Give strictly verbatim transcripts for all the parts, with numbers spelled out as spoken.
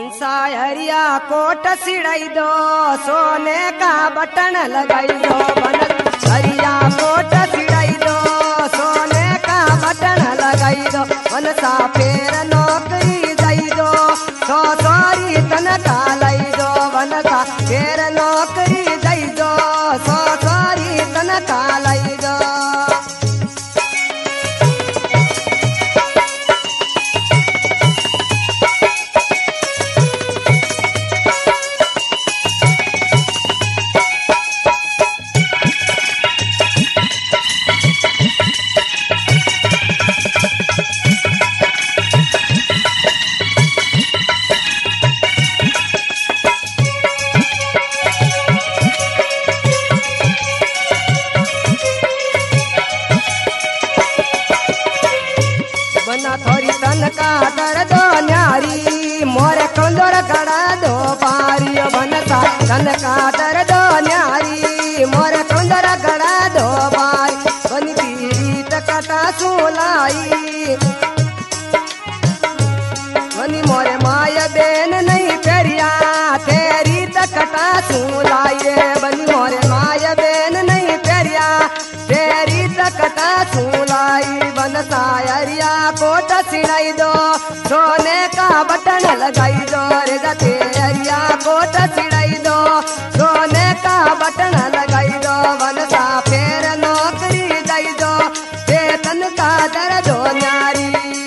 सायरिया कोट सिड़ाई दो सोने का बटन लगाई दो बन हरिया कोट सिड़ाई दो सोने का बटन लगाई दो बन सा फेर नौकरी दई दो सो सोरी तनखा लई दो बन सा फेर नौकरी दई दो सो सोरी तनखा लई दो। थोड़ी तनका दर दो न्यारी मोरे कंदोर गड़ा दो पारी बनता तनका दर दो न्यारी मोरे कंदोर गड़ा दो पारी बनती रीत कटा सुलाई बनी मोरे माय बेन नहीं फेरिया तेरी तकटा सुलाइए बनी मोरे माय बेन नहीं फेरिया तेरी तकटा सुलाई बन सायरिया कोट सिड़ाई दो सोने का बटन लगाई दो रे गते अरिया कोट सिड़ाई दो सोने का बटन लगाई दो बन सा फेर नौकरी दई दो वेतन का दर दो नारी।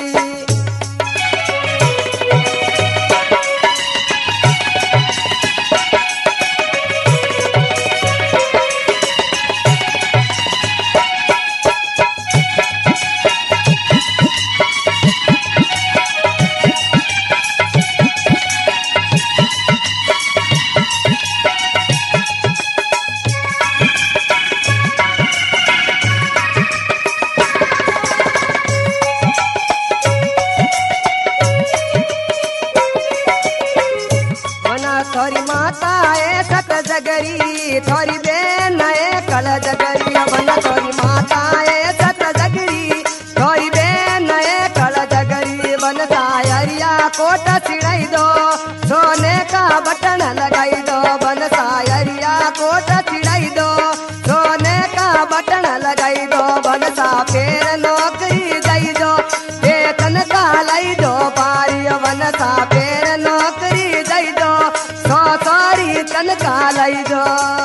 थोरी माता ए सत जगरी थोरी बेन ए कल जगरी बना थोरी माता ए सत जगरी थोरी बेन ए कल जगरी बन सायरिया कोट सिड़ाई दो सोने का बटन लगाई दो बन सायरिया कोट सिड़ाई दो सोने का बटन लगाई दो बन सा फेर नौकरी दई दो वेतन का लाई दो पारी बन सा फेर नौकरी दई दो सो सोरी तनखा लई दो।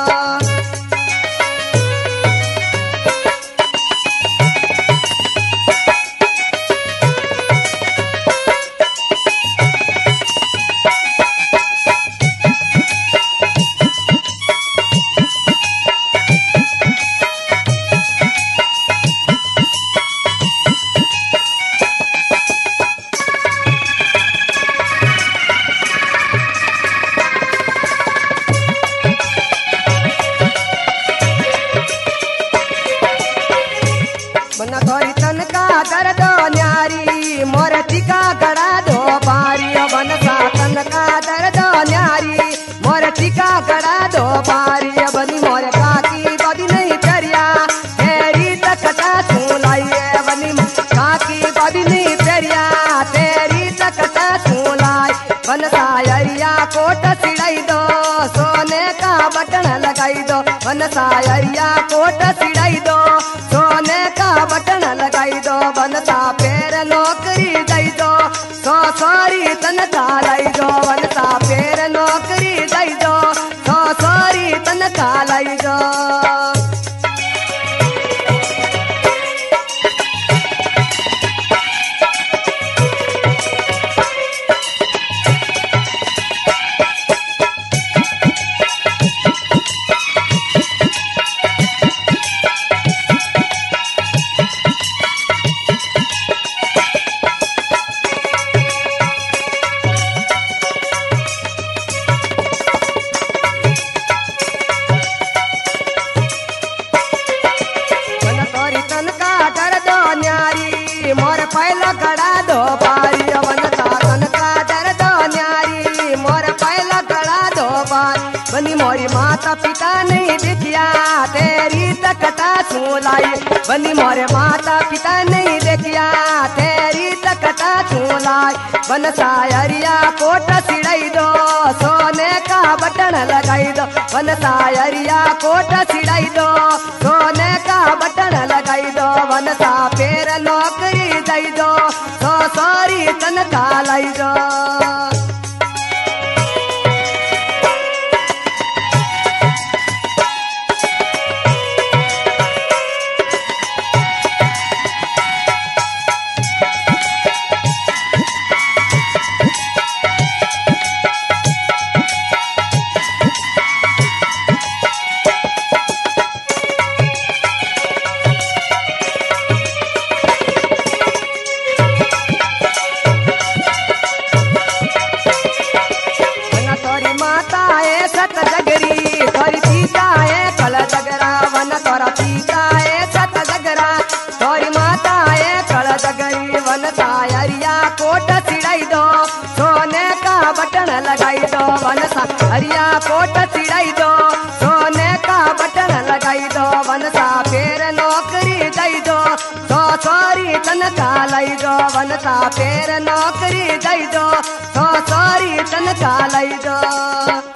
बना थोड़ी तनका दर दो न्यारी मोरे टीका गड़ा दो पारी बन सा तनका दर दो न्यारी मोरे टीका गड़ा दो पारी बनी मोरे काकी बदी नहीं फेरिया तेरी तकटा सुलाइए बनी काकी बदी नहीं फेरिया तेरी तकटा सुलाई बन सायरिया कोट सिड़ाई दो सोने का बटन लगाई दो बन सायरिया कोट सिड़ाई दो सोने का बटन लगाई दो बन सा फेर नौकरी दई दो सो सोरी तनखा लाई दो बन सा फेर नौकरी दई दो सो सोरी तनखा लाई दो। मोर पहला गड़ा दो पारी बन सा तनका दर दो न्यारी मोर पहला गड़ा दो पारी बनी मोरी माता पिता नहीं दिखिया तेरी तकटा छूलाई बनी मोरे माता पिता नहीं देखिया तेरी तकटा छूलाई बन सायरिया कोट सिड़ाई दो सोने का बटन लगाई दो बन सायरिया कोट सिड़ाई दो सोने का बटन लगाई दो बन सा पेर नौकरी दई दो सो सॉरी तनखा लाई दो हरिया कोट सिड़ाई दो सोने का बटन लगाई दो वनसा पेर नौकरी दई दो सो सॉरी तनखा लाई दो वनसा पेर नौकरी दई दो सो सॉरी तनखा लाई दो।